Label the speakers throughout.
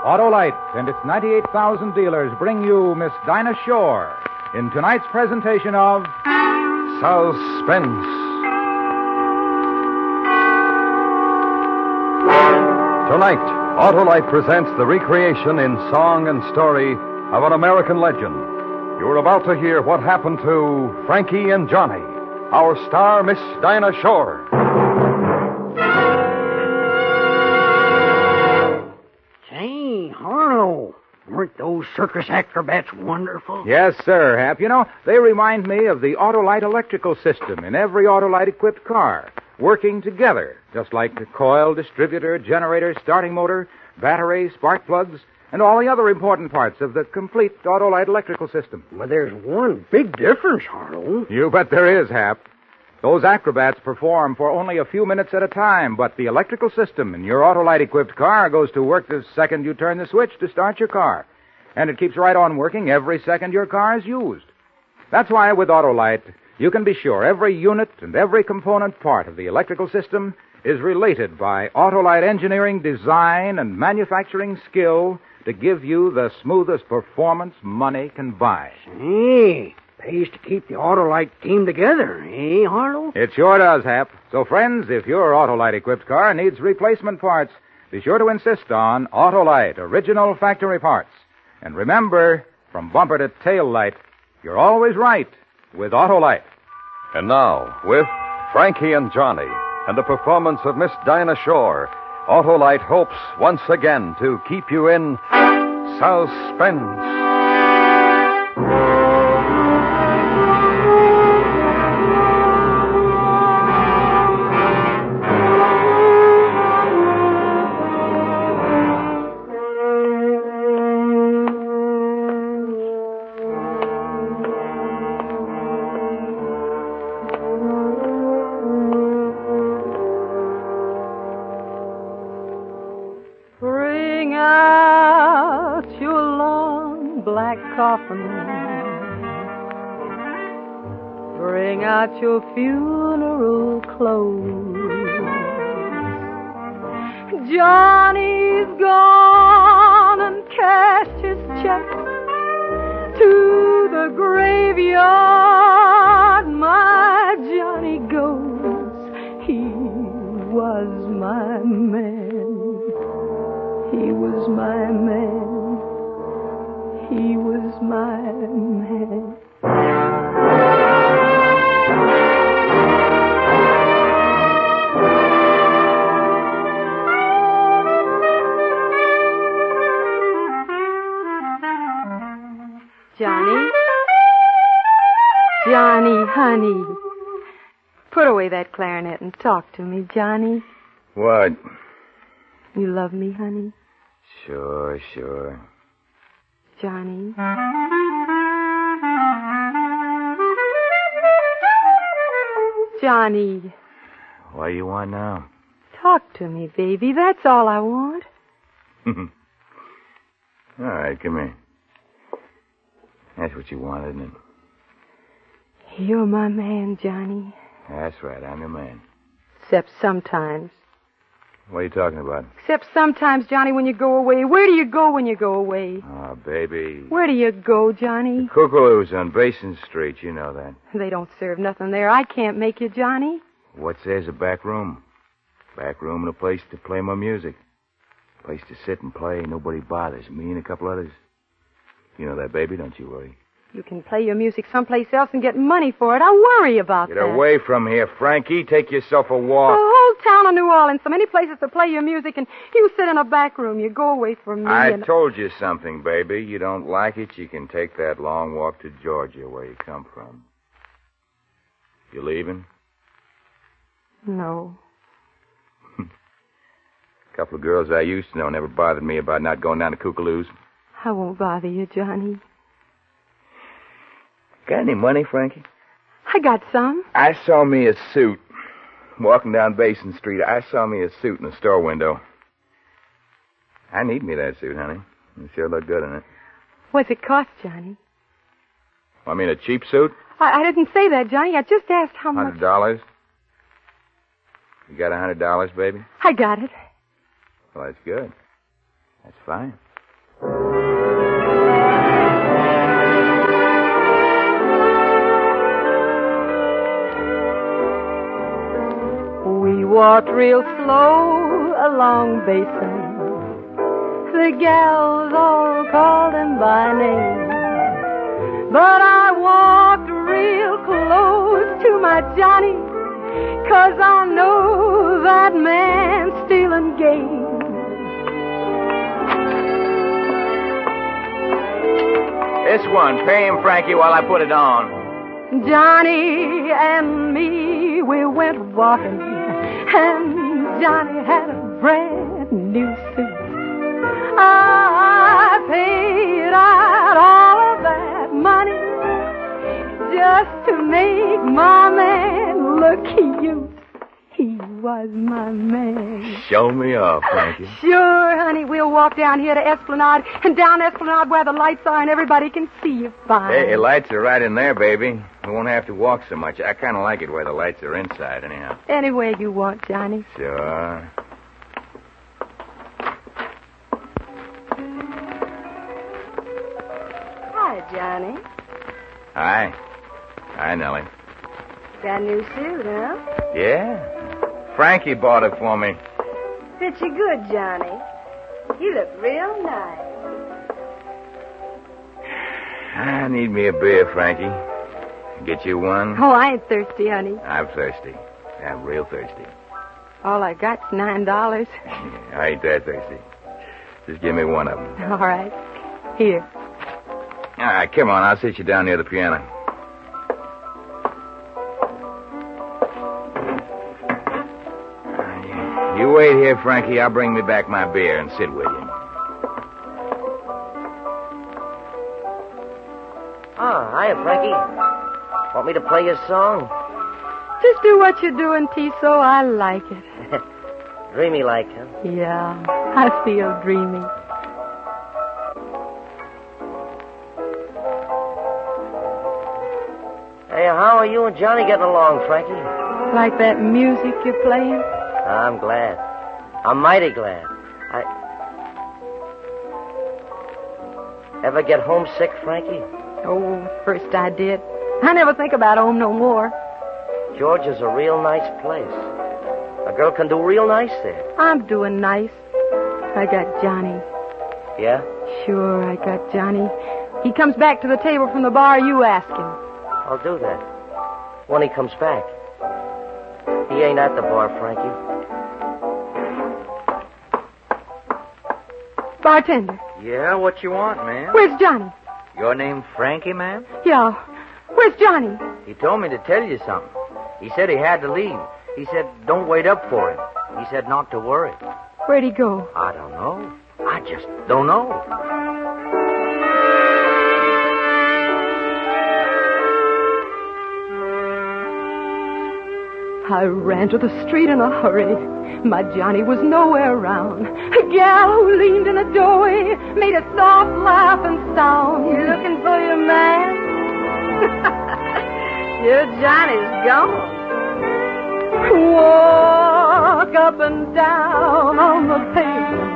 Speaker 1: Autolite and its 98,000 dealers bring you Miss Dinah Shore in tonight's presentation of
Speaker 2: Suspense. Tonight, Autolite presents the recreation in song and story of an American legend. You're about to hear what happened to Frankie and Johnny, our star, Miss Dinah Shore.
Speaker 3: Say, Harlow, weren't those circus acrobats wonderful?
Speaker 1: Yes, sir, Hap. You know, they remind me of the Autolite electrical system in every Autolite-equipped car, working together, just like the coil, distributor, generator, starting motor, battery, spark plugs, and all the other important parts of the complete Autolite electrical system.
Speaker 3: Well, there's one big difference, Harlow.
Speaker 1: You bet there is, Hap. Those acrobats perform for only a few minutes at a time, but the electrical system in your Autolite-equipped car goes to work the second you turn the switch to start your car. And it keeps right on working every second your car is used. That's why with Autolite, you can be sure every unit and every component part of the electrical system is related by Autolite engineering design and manufacturing skill to give you the smoothest performance money can buy.
Speaker 3: Hey, pays to keep the Autolite team together, eh, Harlow?
Speaker 1: It sure does, Hap. So, friends, if your Autolite-equipped car needs replacement parts, be sure to insist on Autolite original factory parts. And remember, from bumper to tail light, you're always right with Autolite.
Speaker 2: And now, with Frankie and Johnny and the performance of Miss Dinah Shore, Autolite hopes once again to keep you in suspense.
Speaker 4: Bring out your long black coffin. Bring out your funeral clothes. Johnny's gone and cashed his check to the graveyard. My Johnny goes. He was my man. He was my man. He was my man. Johnny? Johnny, honey. Put away that clarinet and talk to me, Johnny.
Speaker 5: What?
Speaker 4: You love me, honey?
Speaker 5: Sure.
Speaker 4: Johnny. Johnny.
Speaker 5: What do you want now?
Speaker 4: Talk to me, baby. That's all I want.
Speaker 5: All right, come here. That's what you want, isn't it?
Speaker 4: You're my man, Johnny.
Speaker 5: That's right, I'm your man.
Speaker 4: Except sometimes.
Speaker 5: What are you talking about?
Speaker 4: Except sometimes, Johnny, when you go away. Where do you go when you go away?
Speaker 5: Oh, baby.
Speaker 4: Where do you go, Johnny?
Speaker 5: The Kookaloo's on Basin Street, you know that.
Speaker 4: They don't serve nothing there. I can't make you, Johnny.
Speaker 5: What's there's a back room? Back room and a place to play my music. A place to sit and play. Nobody bothers me and a couple others. You know that, baby, don't you worry.
Speaker 4: You can play your music someplace else and get money for it. I worry about
Speaker 5: Get
Speaker 4: that.
Speaker 5: away from here, Frankie. Take yourself a walk.
Speaker 4: The whole town of New Orleans, so many places to play your music, and you sit in a back room. You go away from me.
Speaker 5: I told you something, baby. You don't like it, you can take that long walk to Georgia, where you come from. You leaving?
Speaker 4: No.
Speaker 5: A couple of girls I used to know never bothered me about not going down to Kookaloo's.
Speaker 4: I won't bother you, Johnny.
Speaker 5: Got any money, Frankie?
Speaker 4: I got some.
Speaker 5: I saw me a suit. Walking down Basin Street, I saw me a suit in the store window. I need me that suit, honey. You sure look good in it.
Speaker 4: What's it cost, Johnny?
Speaker 5: I mean, a cheap suit?
Speaker 4: I didn't say that, Johnny. I just asked how much.
Speaker 5: $100? You got $100, baby?
Speaker 4: I got it.
Speaker 5: Well, that's good. That's fine.
Speaker 4: We walked real slow along Basin. The gals all called him by name. But I walked real close to my Johnny, 'cause I know that man's stealing game.
Speaker 5: This one. Pay him, Frankie, while I put it on.
Speaker 4: Johnny and me, we went walking, and Johnny had a brand new suit. I paid out all of that money just to make my man look cute. He was my man.
Speaker 5: Show me off, Frankie.
Speaker 4: Sure, honey. We'll walk down here to Esplanade, and down Esplanade where the lights are and everybody can see you fine.
Speaker 5: Hey, lights are right in there, baby. We won't have to walk so much. I kind of like it where the lights are inside, anyhow.
Speaker 4: Anywhere you want, Johnny.
Speaker 5: Sure.
Speaker 4: Hi, Johnny.
Speaker 5: Hi. Hi, Nellie.
Speaker 4: Got a new suit, huh?
Speaker 5: Yeah. Frankie bought it for me.
Speaker 4: Fits you good, Johnny. You look real nice.
Speaker 5: I need me a beer, Frankie. Get you one?
Speaker 4: Oh, I ain't thirsty, honey.
Speaker 5: I'm thirsty. I'm real thirsty.
Speaker 4: All I got's $9.
Speaker 5: I ain't that thirsty. Just give me one of them.
Speaker 4: All right. Here.
Speaker 5: All right, come on. I'll sit you down near the piano. You wait here, Frankie. I'll bring me back my beer and sit with you.
Speaker 3: Ah, hiya, Frankie. Want me to play your song?
Speaker 4: Just do what you're doing, Tiso. I like it.
Speaker 3: Dreamy like, huh?
Speaker 4: Yeah, I feel dreamy.
Speaker 3: Hey, how are you and Johnny getting along, Frankie?
Speaker 4: Like that music you're playing?
Speaker 3: I'm glad. I'm mighty glad. Ever get homesick, Frankie?
Speaker 4: Oh, first I did. I never think about home no more.
Speaker 3: Georgia's a real nice place. A girl can do real nice there.
Speaker 4: I'm doing nice. I got Johnny.
Speaker 3: Yeah?
Speaker 4: Sure, I got Johnny. He comes back to the table from the bar, you ask him.
Speaker 3: I'll do that. When he comes back. He ain't at the bar, Frankie.
Speaker 4: Bartender,
Speaker 6: Yeah, what you want, man?
Speaker 4: where's Johnny?
Speaker 6: Your name Frankie, ma'am?
Speaker 4: Yeah, where's Johnny?
Speaker 6: He told me to tell you something. He said he had to leave. He said don't wait up for him. He said not to worry.
Speaker 4: Where'd he go?
Speaker 6: I don't know. I just don't know.
Speaker 4: I ran to the street in a hurry. My Johnny was nowhere around. A gal who leaned in a doorway made a soft laughing sound. You looking for your man? Your Johnny's gone. Walk up and down on the pavement.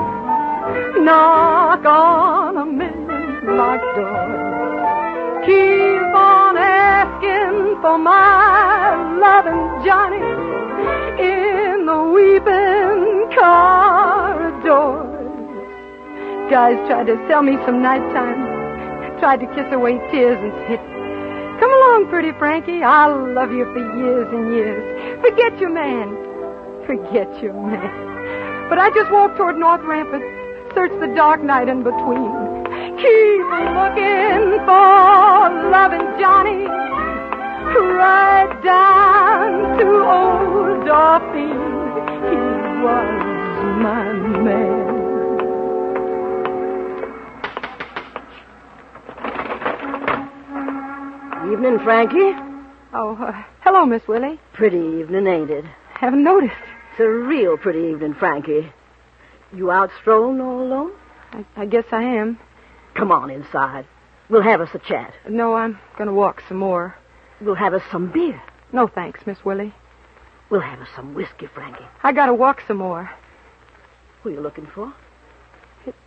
Speaker 4: Knock on a million locked doors. Keep on asking for my loving Johnny in the weeping corridors. Guys tried to sell me some nighttime. Tried to kiss away tears and said, come along, pretty Frankie. I'll love you for years and years. Forget your man. Forget your man. But I just walked toward North Rampart, searched the dark night in between. Keep looking for loving Johnny, right down to old Dauphine. He was my man.
Speaker 7: Evening, Frankie.
Speaker 4: Oh, hello, Miss Willie.
Speaker 7: Pretty evening, ain't it?
Speaker 4: Haven't noticed.
Speaker 7: It's a real pretty evening, Frankie. You out strolling all alone?
Speaker 4: I guess I am.
Speaker 7: Come on inside. We'll have us a chat.
Speaker 4: No, I'm going to walk some more.
Speaker 7: We'll have us some beer.
Speaker 4: No, thanks, Miss Willie.
Speaker 7: We'll have us some whiskey, Frankie.
Speaker 4: I got to walk some more.
Speaker 7: Who are you looking for?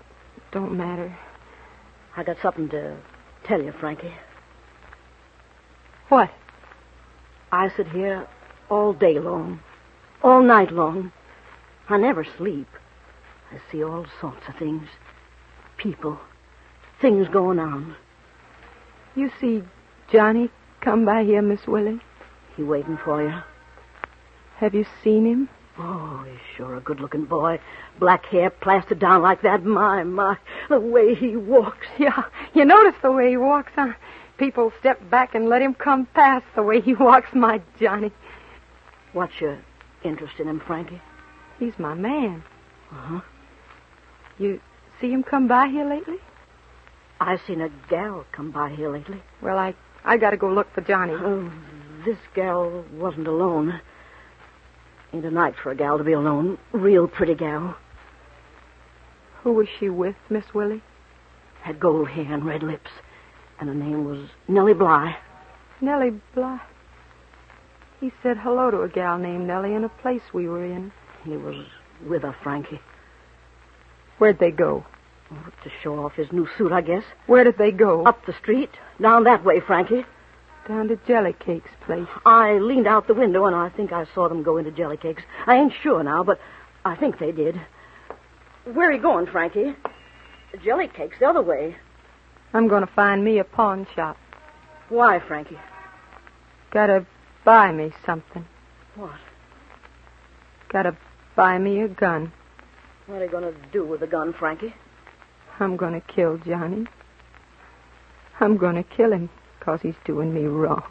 Speaker 4: don't matter.
Speaker 7: I got something to tell you, Frankie.
Speaker 4: What?
Speaker 7: I sit here all day long, all night long. I never sleep. I see all sorts of things. People. Things going on.
Speaker 4: You see Johnny come by here, Miss Willie?
Speaker 7: He waiting for you.
Speaker 4: Have you seen him?
Speaker 7: Oh, he's sure a good-looking boy. Black hair plastered down like that. My, the way he walks.
Speaker 4: Yeah, you notice the way he walks, huh? People step back and let him come past the way he walks, my Johnny.
Speaker 7: What's your interest in him, Frankie?
Speaker 4: He's my man.
Speaker 7: Uh-huh.
Speaker 4: You see him come by here lately?
Speaker 7: I seen a gal come by here lately.
Speaker 4: Well, I got to go look for Johnny.
Speaker 7: Oh, this gal wasn't alone. Ain't a night for a gal to be alone. Real pretty gal.
Speaker 4: Who was she with, Miss Willie?
Speaker 7: Had gold hair and red lips. And her name was Nellie Bly.
Speaker 4: Nellie Bly? He said hello to a gal named Nellie in a place we were in.
Speaker 7: He was with her, Frankie.
Speaker 4: Where'd they go?
Speaker 7: To show off his new suit, I guess.
Speaker 4: Where did they go?
Speaker 7: Up the street. Down that way, Frankie.
Speaker 4: Down to Jellycake's place.
Speaker 7: I leaned out the window, and I think I saw them go into Jellycake's. I ain't sure now, but I think they did. Where are you going, Frankie? Jellycake's the other way.
Speaker 4: I'm going to find me a pawn shop.
Speaker 7: Why, Frankie?
Speaker 4: Gotta buy me something.
Speaker 7: What?
Speaker 4: Gotta buy me a gun.
Speaker 7: What are you going to do with the gun, Frankie?
Speaker 4: I'm going to kill Johnny. I'm going to kill him because he's doing me wrong.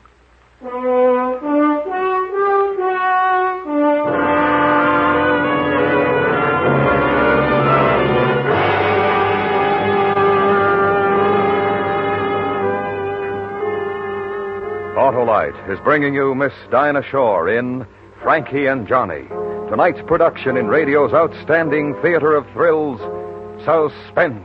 Speaker 2: Autolite is bringing you Miss Dinah Shore in Frankie and Johnny. Tonight's production in radio's outstanding theater of thrills, Suspense.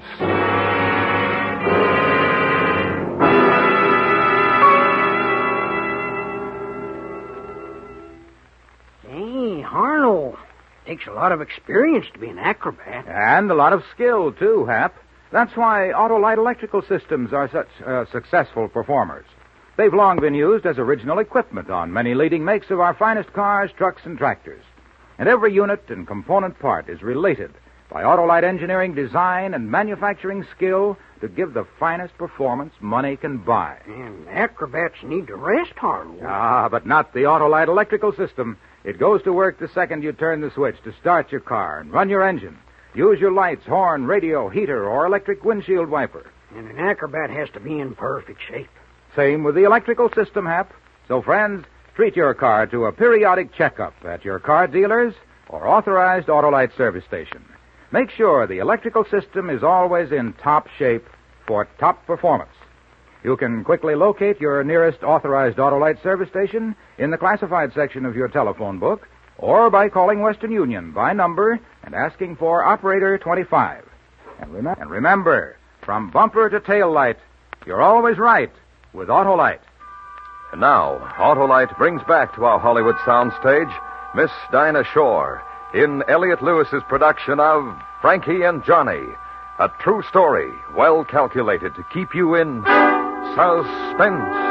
Speaker 8: Hey, Harlow. Takes a lot of experience to be an acrobat.
Speaker 1: And a lot of skill, too, Hap. That's why Autolite electrical systems are such successful performers. They've long been used as original equipment on many leading makes of our finest cars, trucks, and tractors. And every unit and component part is related by Autolite engineering design and manufacturing skill to give the finest performance money can buy.
Speaker 8: And acrobats need to rest, Harlow.
Speaker 1: Ah, but not the Autolite electrical system. It goes to work the second you turn the switch to start your car and run your engine. Use your lights, horn, radio, heater, or electric windshield wiper.
Speaker 8: And an acrobat has to be in perfect shape.
Speaker 1: Same with the electrical system, Hap. So, friends, treat your car to a periodic checkup at your car dealers or authorized Autolite service station. Make sure the electrical system is always in top shape for top performance. You can quickly locate your nearest authorized Autolite service station in the classified section of your telephone book or by calling Western Union by number and asking for Operator 25. And remember, from bumper to tail light, you're always right with Autolite.
Speaker 2: And now, Autolite brings back to our Hollywood soundstage Miss Dinah Shore in Elliot Lewis's production of Frankie and Johnny, a true story well calculated to keep you in suspense.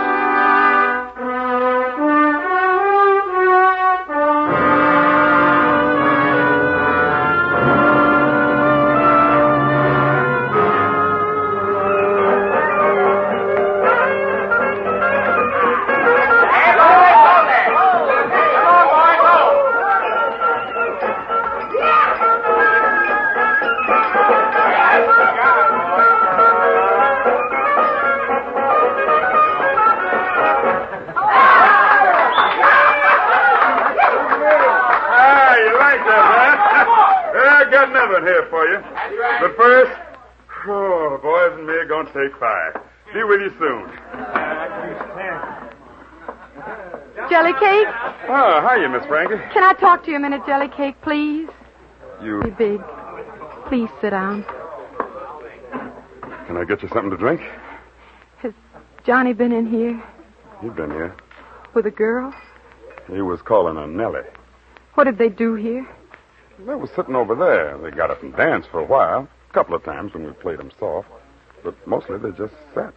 Speaker 9: Here for you. But first, the boys and me are going to take fire. Be with you soon.
Speaker 4: Jellycake?
Speaker 9: Oh, hiya, Miss Frankie.
Speaker 4: Can I talk to you a minute, Jellycake, please?
Speaker 9: You...
Speaker 4: Be big. Please sit down.
Speaker 9: Can I get you something to drink?
Speaker 4: Has Johnny been in here?
Speaker 9: You've been here.
Speaker 4: With a girl?
Speaker 9: He was calling on Nellie.
Speaker 4: What did they do here?
Speaker 9: They was sitting over there. They got up and danced for a while. A couple of times when we played them soft, but mostly they just sat.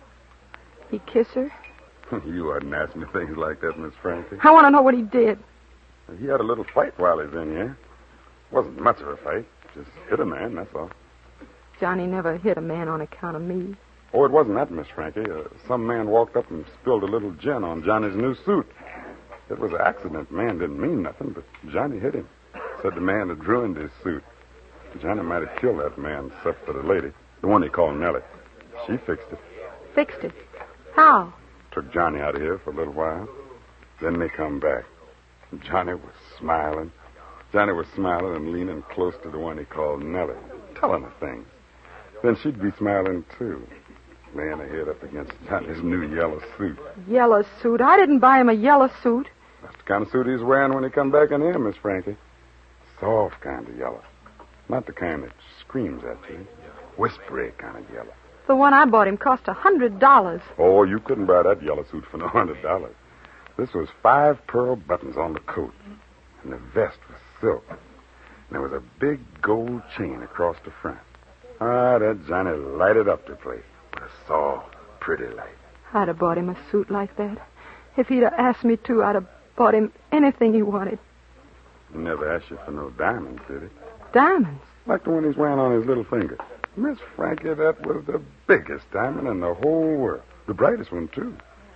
Speaker 4: He kissed her?
Speaker 9: You wasn't asking me things like that, Miss Frankie.
Speaker 4: I want to know what he did.
Speaker 9: He had a little fight while he was in here. Wasn't much of a fight. Just hit a man, that's all.
Speaker 4: Johnny never hit a man on account of me.
Speaker 9: Oh, it wasn't that, Miss Frankie. Some man walked up and spilled a little gin on Johnny's new suit. It was an accident. Man didn't mean nothing, but Johnny hit him. Said the man had ruined his suit. Johnny might have killed that man, except for the lady, the one he called Nellie. She fixed it.
Speaker 4: Fixed it? How?
Speaker 9: Took Johnny out of here for a little while. Then they come back. Johnny was smiling. Johnny was smiling and leaning close to the one he called Nellie, telling her things. Then she'd be smiling, too, laying her head up against Johnny's new yellow suit.
Speaker 4: Yellow suit? I didn't buy him a yellow suit.
Speaker 9: That's the kind of suit he's wearing when he come back in here, Miss Frankie. Soft kind of yellow. Not the kind that screams at you. Whispery kind of yellow.
Speaker 4: The one I bought him cost $100.
Speaker 9: Oh, you couldn't buy that yellow suit for no $100. This was 5 pearl buttons on the coat. And the vest was silk. And there was a big gold chain across the front. Ah, that Johnny lighted up the place with a soft, pretty light.
Speaker 4: I'd have bought him a suit like that. If he'd have asked me to, I'd have bought him anything he wanted.
Speaker 9: He never asked you for no diamonds, did he?
Speaker 4: Diamonds?
Speaker 9: Like the one he's wearing on his little finger. Miss Frankie, that was the biggest diamond in the whole world. The brightest one, too.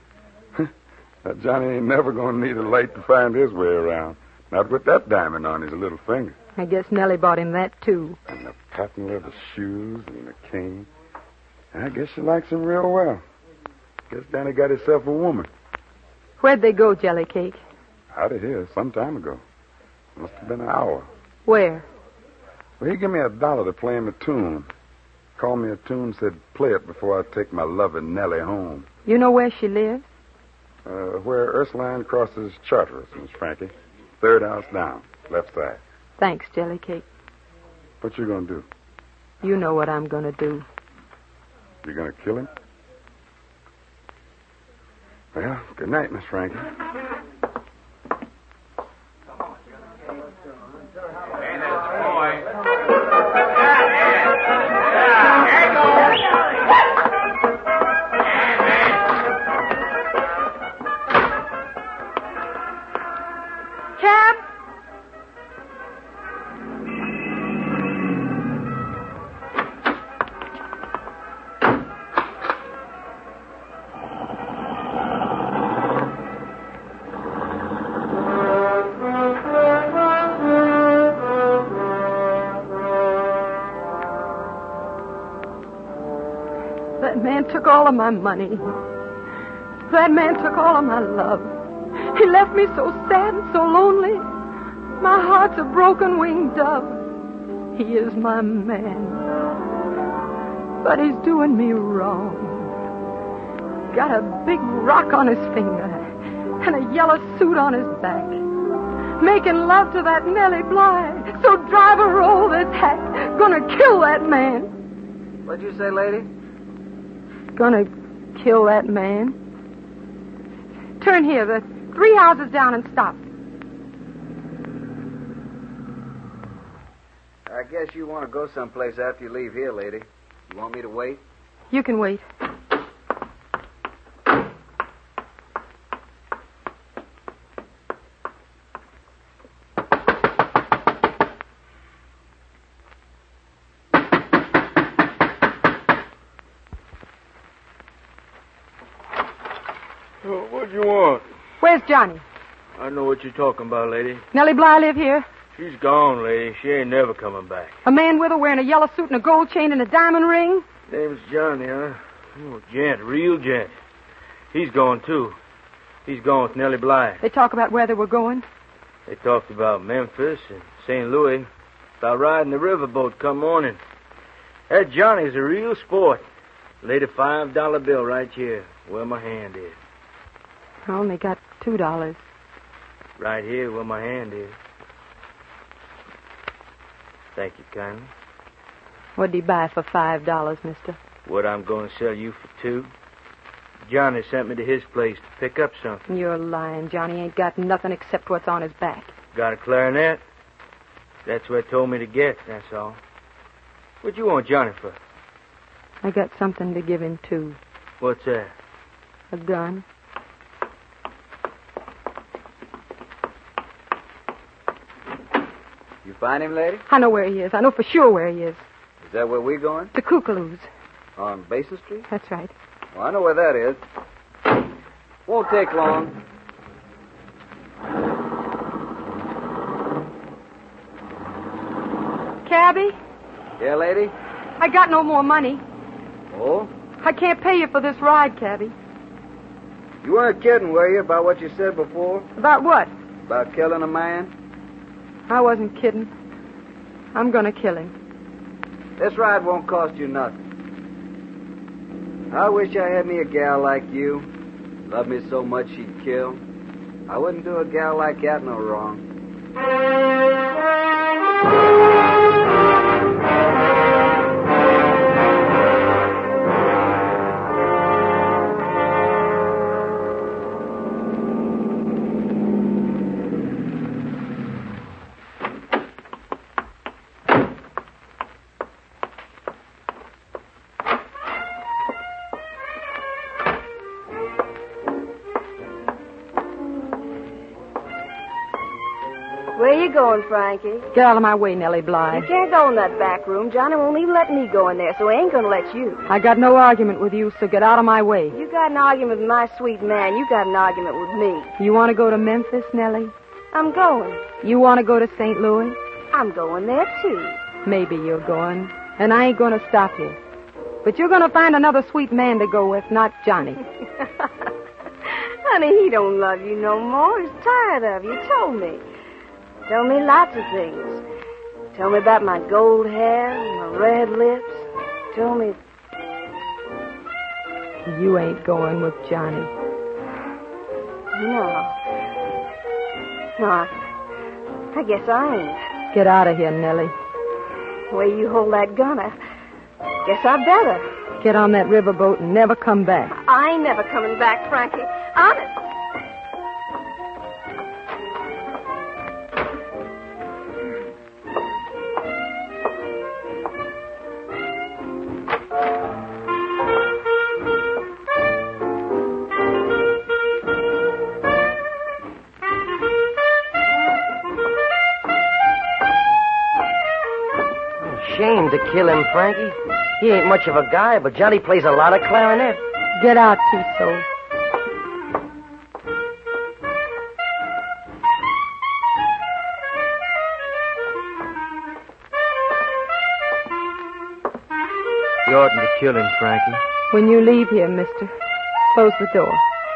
Speaker 9: That Johnny ain't never going to need a light to find his way around. Not with that diamond on his little finger.
Speaker 4: I guess Nellie bought him that, too.
Speaker 9: And the patent leather shoes and the cane. I guess she likes him real well. Guess Johnny got himself a woman.
Speaker 4: Where'd they go, Jelly Cake?
Speaker 9: Out of here some time ago. Must have been an hour.
Speaker 4: Where?
Speaker 9: Well, he gave me $1 to play him a tune. Called me a tune, said play it before I take my loving Nellie home.
Speaker 4: You know where she lives?
Speaker 9: Where Ursuline crosses Charteris, Miss Frankie. 3rd house down, left side.
Speaker 4: Thanks, Jelly Cake.
Speaker 9: What you gonna do?
Speaker 4: You know what I'm gonna do.
Speaker 9: You gonna kill him? Well, good night, Miss Frankie.
Speaker 4: Cab? That man took all of my money. That man took all of my love. He left me so sad and so lonely. My heart's a broken-winged dove. He is my man. But he's doing me wrong. Got a big rock on his finger and a yellow suit on his back. Making love to that Nellie Bly. So drive a roll this hack. Gonna kill that man.
Speaker 6: What'd you say, lady?
Speaker 4: Gonna kill that man. Turn here, the 3 houses down, and stop.
Speaker 6: I guess you want to go someplace after you leave here, lady. You want me to wait?
Speaker 4: You can wait.
Speaker 6: What do you want?
Speaker 4: Where's Johnny?
Speaker 6: I know what you're talking about, lady.
Speaker 4: Nellie Bly live here?
Speaker 6: She's gone, lady. She ain't never coming back.
Speaker 4: A man with her wearing a yellow suit and a gold chain and a diamond ring?
Speaker 6: Name's Johnny, huh? Oh, gent, real gent. He's gone, too. He's gone with Nellie Bly.
Speaker 4: They talk about where they were going?
Speaker 6: They talked about Memphis and St. Louis. About riding the riverboat come morning. That Johnny's a real sport. Laid a $5 bill right here, where my hand is.
Speaker 4: I only got $2.
Speaker 6: Right here, where my hand is. Thank you kindly.
Speaker 4: What'd he buy for $5, mister?
Speaker 6: What I'm going to sell you for $2. Johnny sent me to his place to pick up something.
Speaker 4: You're lying. Johnny ain't got nothing except what's on his back.
Speaker 6: Got a clarinet? That's what told me to get, that's all. What you want Johnny for?
Speaker 4: I got something to give him, too.
Speaker 6: What's that?
Speaker 4: A gun.
Speaker 10: You find him, lady?
Speaker 4: I know where he is. I know for sure where he is.
Speaker 10: Is that where we're going?
Speaker 4: The Kookaloo's.
Speaker 10: On Basin Street?
Speaker 4: That's right.
Speaker 10: Well, I know where that is. Won't take long.
Speaker 4: Cabby,
Speaker 10: Yeah, lady?
Speaker 4: I got no more money.
Speaker 10: Oh?
Speaker 4: I can't pay you for this ride, Cabby.
Speaker 10: You weren't kidding, were you, about what you said before?
Speaker 4: About what?
Speaker 10: About killing a man?
Speaker 4: I wasn't kidding. I'm going to kill him.
Speaker 10: This ride won't cost you nothing. I wish I had me a gal like you. Loved me so much she'd kill. I wouldn't do a gal like that no wrong.
Speaker 7: Where you going, Frankie?
Speaker 4: Get out of my way, Nellie
Speaker 7: You
Speaker 4: Bly.
Speaker 7: can't go in that back room. Johnny won't even let me go in there, so he ain't gonna let you.
Speaker 4: I got no argument with you, so get out of my way.
Speaker 7: You got an argument with my sweet man. You got an argument with me.
Speaker 4: You want to go to Memphis, Nellie?
Speaker 7: I'm going.
Speaker 4: You want to go to St. Louis?
Speaker 7: I'm going there, too.
Speaker 4: Maybe you're going, and I ain't going to stop you. But you're going to find another sweet man to go with, not Johnny.
Speaker 7: Honey, he don't love you no more. He's tired of you. Told me. Tell me lots of things. Tell me about my gold hair and my red lips. Tell me...
Speaker 4: You ain't going with Johnny.
Speaker 7: No. No, I guess I ain't.
Speaker 4: Get out of here, Nellie.
Speaker 7: The way you hold that gun, I guess I better.
Speaker 4: Get on that riverboat and never come back.
Speaker 7: I ain't never coming back, Frankie. Honest.
Speaker 3: Shame to kill him, Frankie. He ain't much of a guy, but Johnny plays a lot of clarinet.
Speaker 4: Get out, Tiso.
Speaker 6: You oughtn't to kill him, Frankie.
Speaker 4: When you leave here, mister, close the door.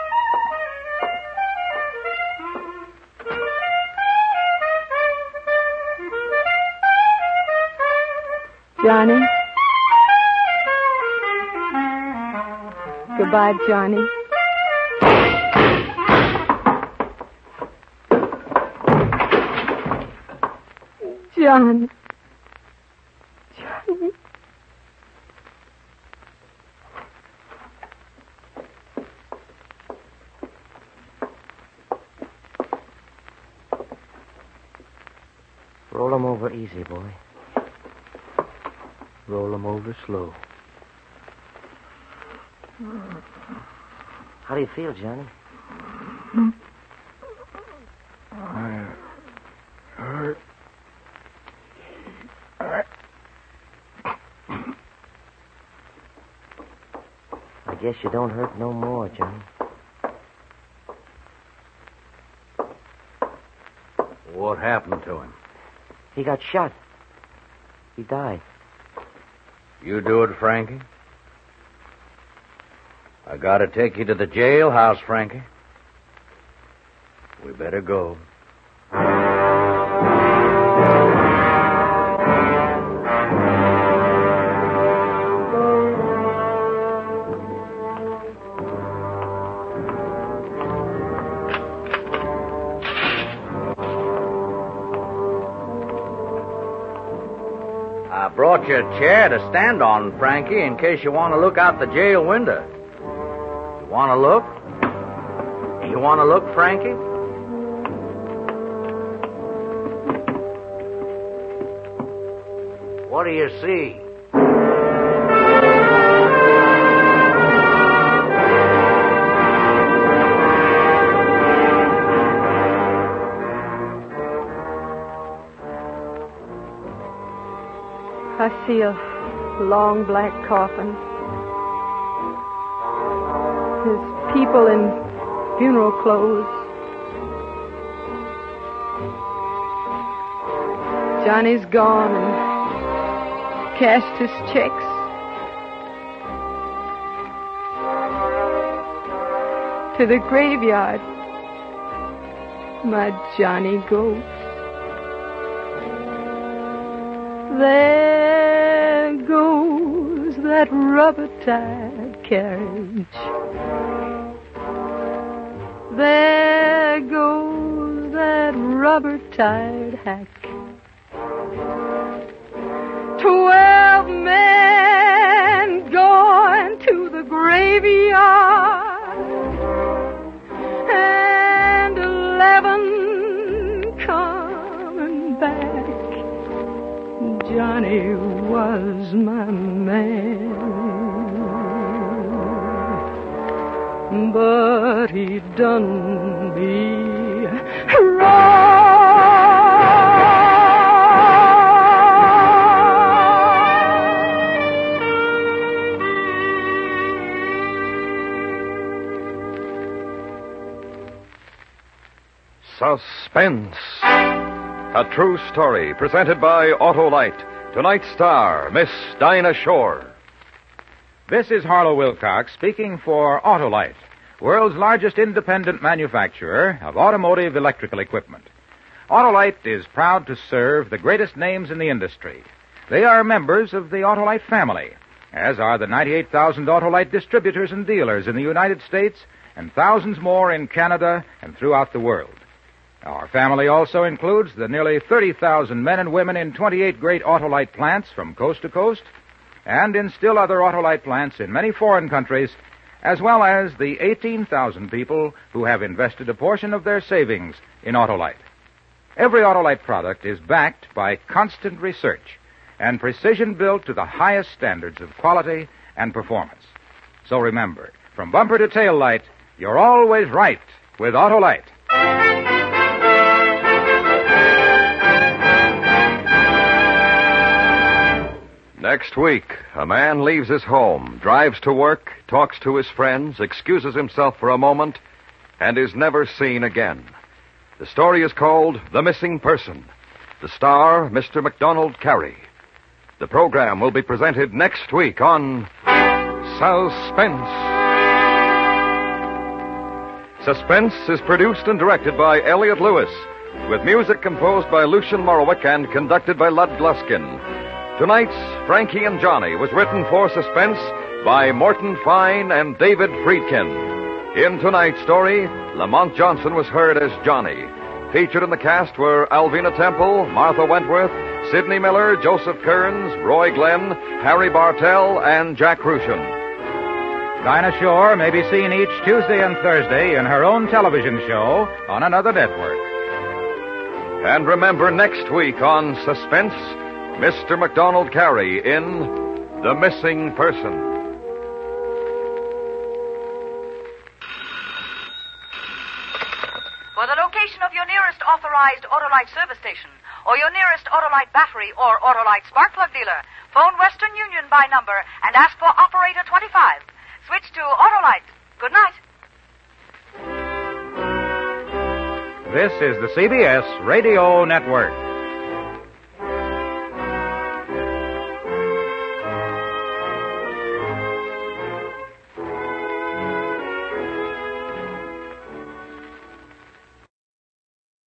Speaker 4: Johnny? Goodbye, Johnny. Johnny. Johnny.
Speaker 3: Roll him over easy, boy. Roll him over slow. How do you feel, Johnny?
Speaker 5: I hurt.
Speaker 3: I guess you don't hurt no more, Johnny.
Speaker 5: What happened to him?
Speaker 3: He got shot. He died.
Speaker 5: You do it, Frankie? I gotta take you to the jailhouse, Frankie. We better go. I brought you a chair to stand on, Frankie, in case you want to look out the jail window. You want to look? You want to look, Frankie? What do you see?
Speaker 4: I see a long black coffin. There's people in funeral clothes. Johnny's gone and cashed his checks. To the graveyard, my Johnny goes. There goes that rubber-tired carriage. There goes that rubber-tired hack. 12 men going to the graveyard. And 11 coming back. Johnny was my man, but he done me wrong.
Speaker 2: Suspense. A true story presented by Autolite. Tonight's star, Miss Dinah Shore.
Speaker 1: This is Harlow Wilcox speaking for Autolite, world's largest independent manufacturer of automotive electrical equipment. Autolite is proud to serve the greatest names in the industry. They are members of the Autolite family, as are the 98,000 Autolite distributors and dealers in the United States and thousands more in Canada and throughout the world. Our family also includes the nearly 30,000 men and women in 28 great Autolite plants from coast to coast, and in still other Autolite plants in many foreign countries, as well as the 18,000 people who have invested a portion of their savings in Autolite. Every Autolite product is backed by constant research and precision built to the highest standards of quality and performance. So remember, from bumper to tail light, you're always right with Autolite.
Speaker 2: Next week, a man leaves his home, drives to work, talks to his friends, excuses himself for a moment, and is never seen again. The story is called The Missing Person. The star, Mr. MacDonald Carey. The program will be presented next week on Suspense. Suspense is produced and directed by Elliot Lewis, with music composed by Lucian Morowick and conducted by Lud Gluskin. Tonight's Frankie and Johnny was written for Suspense by Morton Fine and David Friedkin. In tonight's story, Lamont Johnson was heard as Johnny. Featured in the cast were Alvina Temple, Martha Wentworth, Sidney Miller, Joseph Kearns, Roy Glenn, Harry Bartell, and Jack Rushin.
Speaker 1: Dinah Shore may be seen each Tuesday and Thursday in her own television show on another network.
Speaker 2: And remember, next week on Suspense, Mr. MacDonald Carey in The Missing Person.
Speaker 11: For the location of your nearest authorized Autolite service station, or your nearest Autolite battery or Autolite spark plug dealer, phone Western Union by number and ask for Operator 25. Switch to Autolite. Good night.
Speaker 1: This is the CBS Radio Network.